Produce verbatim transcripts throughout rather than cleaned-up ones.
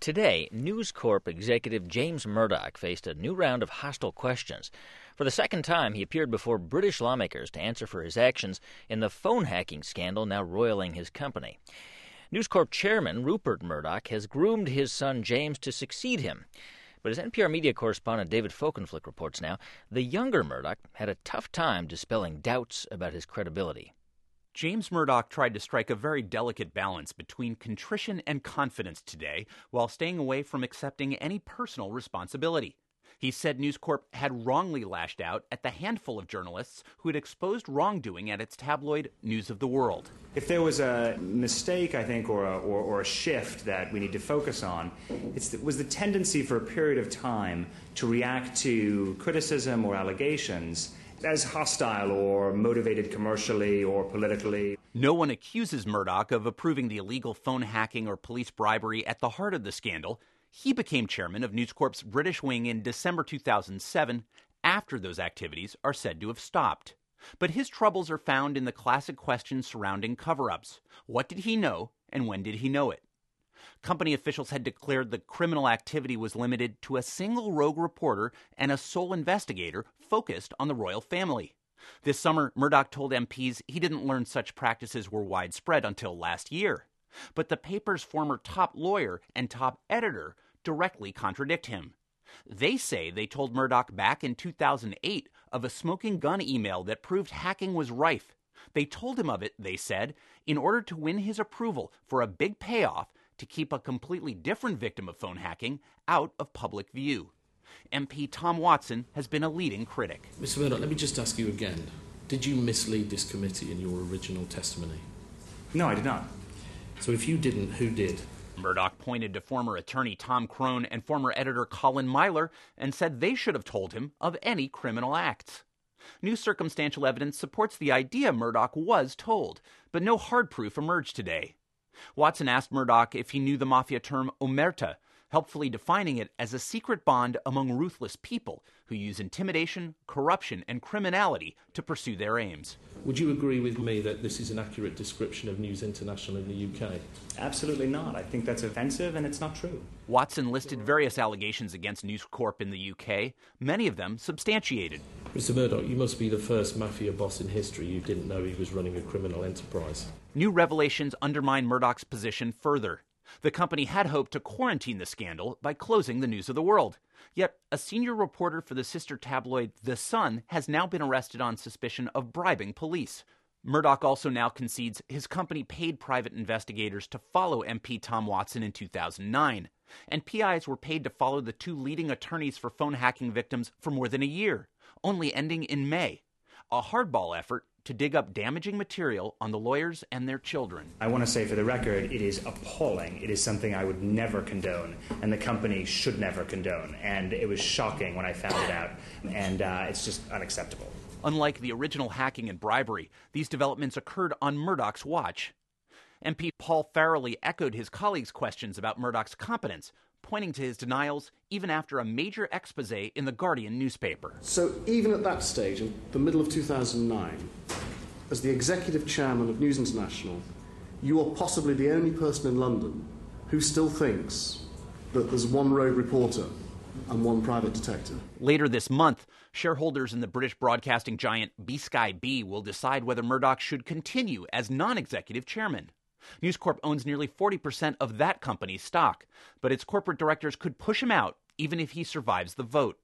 Today, News Corp executive James Murdoch faced a new round of hostile questions. For the second time, he appeared before British lawmakers to answer for his actions in the phone hacking scandal now roiling his company. News Corp chairman Rupert Murdoch has groomed his son James to succeed him. But as N P R media correspondent David Folkenflik reports now, the younger Murdoch had a tough time dispelling doubts about his credibility. James Murdoch tried to strike a very delicate balance between contrition and confidence today while staying away from accepting any personal responsibility. He said News Corp had wrongly lashed out at the handful of journalists who had exposed wrongdoing at its tabloid News of the World. If there was a mistake, I think, or a, or, or a shift that we need to focus on, it's, it was the tendency for a period of time to react to criticism or allegations as hostile or motivated commercially or politically. No one accuses Murdoch of approving the illegal phone hacking or police bribery at the heart of the scandal. He became chairman of News Corp's British wing in December two thousand seven, after those activities are said to have stopped. But his troubles are found in the classic questions surrounding cover-ups. What did he know, and when did he know it? Company officials had declared the criminal activity was limited to a single rogue reporter and a sole investigator focused on the royal family. This summer, Murdoch told M Ps he didn't learn such practices were widespread until last year. But the paper's former top lawyer and top editor directly contradict him. They say they told Murdoch back in two thousand eight of a smoking gun email that proved hacking was rife. They told him of it, they said, in order to win his approval for a big payoff to keep a completely different victim of phone hacking out of public view. M P Tom Watson has been a leading critic. Mister Murdoch, let me just ask you again. Did you mislead this committee in your original testimony? No, I did not. So if you didn't, who did? Murdoch pointed to former attorney Tom Crone and former editor Colin Myler and said they should have told him of any criminal acts. New circumstantial evidence supports the idea Murdoch was told, but no hard proof emerged today. Watson asked Murdoch if he knew the mafia term omerta, helpfully defining it as a secret bond among ruthless people who use intimidation, corruption, and criminality to pursue their aims. Would you agree with me that this is an accurate description of News International in the U K? Absolutely not. I think that's offensive and it's not true. Watson listed various allegations against News Corp in the U K, many of them substantiated. Mister Murdoch, you must be the first mafia boss in history who didn't know he was running a criminal enterprise. New revelations undermine Murdoch's position further. The company had hoped to quarantine the scandal by closing the News of the World. Yet, a senior reporter for the sister tabloid The Sun has now been arrested on suspicion of bribing police. Murdoch also now concedes his company paid private investigators to follow M P Tom Watson in two thousand nine. And P Is were paid to follow the two leading attorneys for phone hacking victims for more than a year, only ending in May. A hardball effort to dig up damaging material on the lawyers and their children. I want to say for the record, it is appalling. It is something I would never condone, and the company should never condone. And it was shocking when I found it out, and uh, it's just unacceptable. Unlike the original hacking and bribery, these developments occurred on Murdoch's watch. M P Paul Farrelly echoed his colleagues' questions about Murdoch's competence, pointing to his denials even after a major expose in the Guardian newspaper. So even at that stage, in the middle of two thousand nine, as the executive chairman of News International, you are possibly the only person in London who still thinks that there's one rogue reporter and one private detective. Later this month, shareholders in the British broadcasting giant B Sky B will decide whether Murdoch should continue as non-executive chairman. News Corp owns nearly forty percent of that company's stock, but its corporate directors could push him out even if he survives the vote.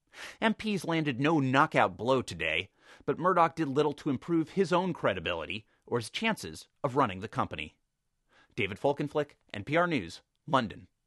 M Ps landed no knockout blow today, but Murdoch did little to improve his own credibility or his chances of running the company. David Folkenflik, N P R News, London.